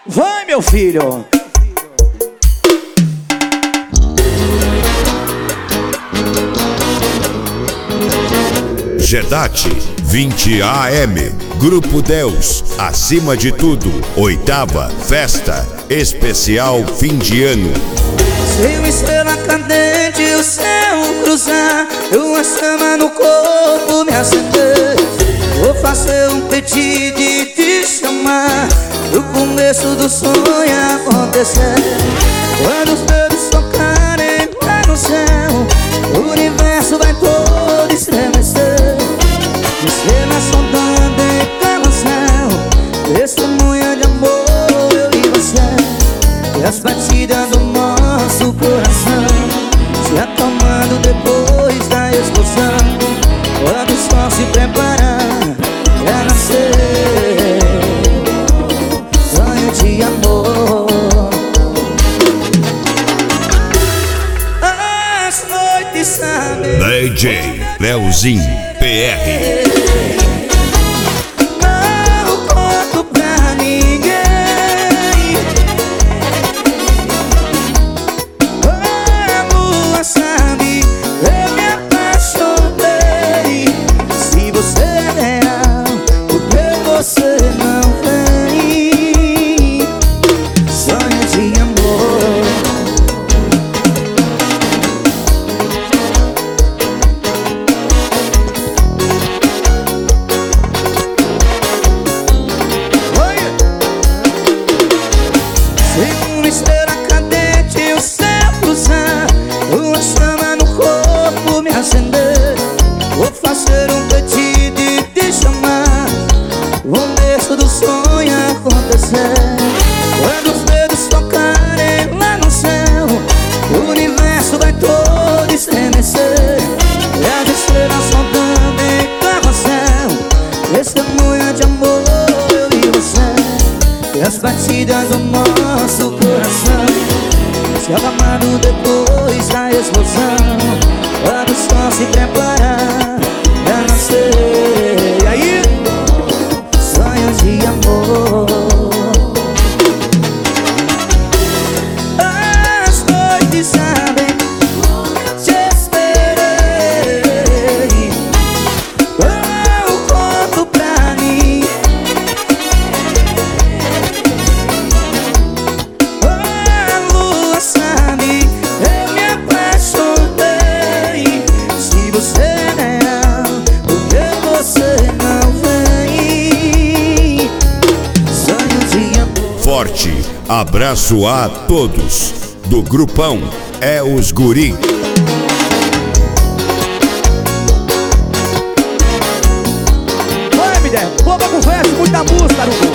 Vai, meu filho. Gedate 20 AM, Grupo Deus, acima de tudo, 8ª Festa Especial Fim de Ano. Se uma estrela cadente o céu cruzar, uma chama no corpo me acender, vou fazer um pedido e te chamar, no começo do sonho acontecer. Quando os dedos tocarem lá no céu, o universo vai todo estremecer. Estrelas sondando em carrossel, testemunha de amor, eu e você. E as batidas do nosso coração se acalmando depois da explosão, quando o sol se preparar pra nascer. Sonho de amor. As noites sabem. DJ Leozinho PR. Não conto pra ninguém. A lua sabe, eu me apaixonei. Se você é real, por que você não vem? Sonho de amor. Se uma estrela cadente o céu cruzar, uma chama no corpo me acender, vou fazer um pedido e te chamar, o começo do sonho acontecer. Quando os dedos tocarem lá no céu, o universo vai todo estremecer. E as estrelas sondando em carrossel, testemunha de amor, eu e você. E as batidas do nosso coração se acalmando depois da explosão, quando o sol se preparar pra nascer. E aí? Sonhos de amor. As noites sabem, te esperei. Eu conto pra mim. A lua sabe, eu me apaixonei. Se você é real, por que você não vem? Sonho de amor. Forte abraço a todos do grupão É os Guri. Vai, mulher. Boa conversa, muita música, Arubu.